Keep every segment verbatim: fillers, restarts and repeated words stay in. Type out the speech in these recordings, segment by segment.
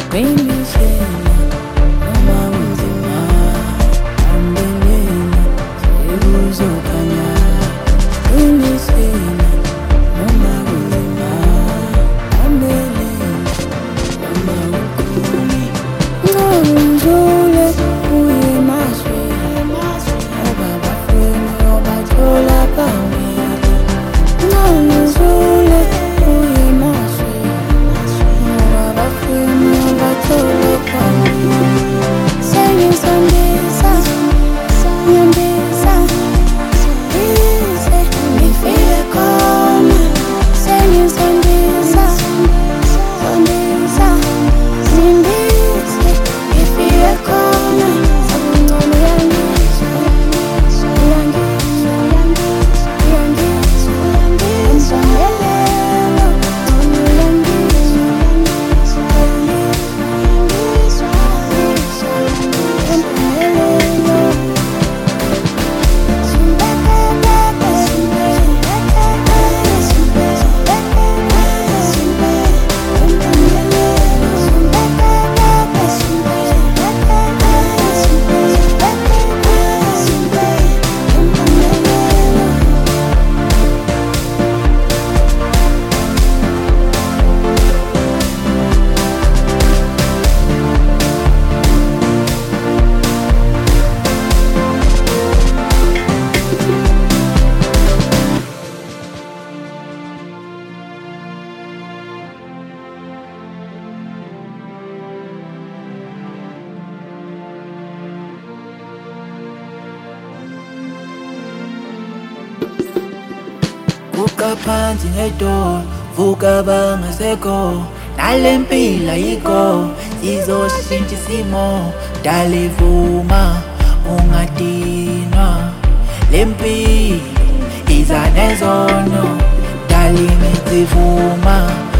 Uyindisela noma kunzima, hambelele sekuzokhanya. Uyindisela noma kunzima, hambelele noma kukhuni. Ngizule uye emasweni, ngoba bafuni obathola phambili. Ngizule uye emasweni, ngoba bafuni obathola phambili. Sengizondisa, ngiyondisa, ngize ngifike khona. Sengizondisa, zondisa, ngindise ngifike khona. Akungcono uyangizwa, uyangizwa, uyangizwa, uyangizwa, uyangizwa. Empumelelo, ngcono uyangizwa, uyangizwa, uyangizwa, uyangizwa, uyangizwa. Empumelelo. Vuka phansi ngedolo, vuka bangasekho. Nalempila yikho, izoshintsha isimo. Dale vuma, ungadinwa. Lempilo iza nezono. Dale ngithi vuma,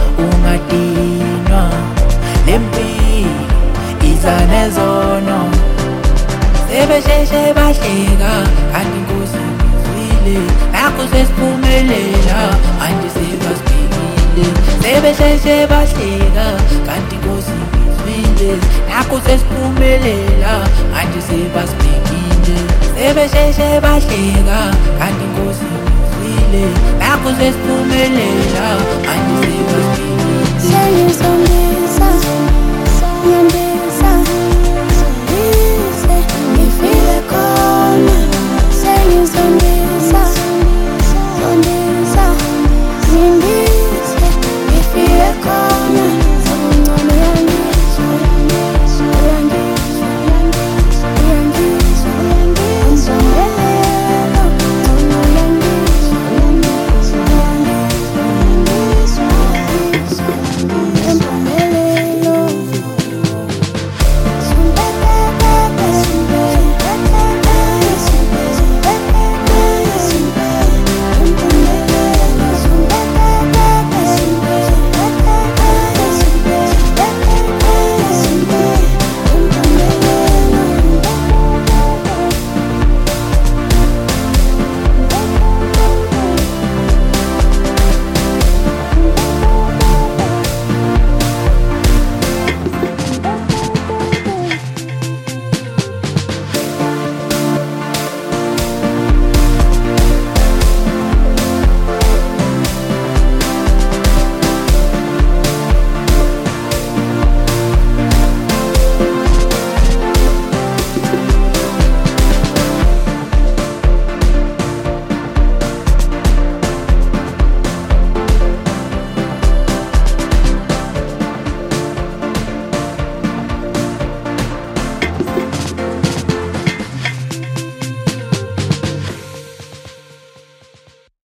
ungadinwa. Lempilo iza nezono. Sebesheshe bahleka, kanti inkosi ngizwile. Nakho sesiphumelela, manje sebasibhekile. Sebesheshe bahleka, kanti inkosi ngizwile. Nakho sesiphumelela, manje sebasibhekile. Sebesheshe bahleka, kanti inkosi ngizwile. Nakho sesiphumelela, manje sebasibhekile. Sengizondisa, ngiyondisa, ngize ngifike khona. Sengizondisa, zondisa, ngindise ngifike khona. Akungcono uyangizwa, uyangizwa, uyangizwa, uyangizwa, uyangizwa. Empumelelo, ngcono uyangizwa, uyangizwa, uyangizwa, uyangizwa, uyangizwa. Empumelelo.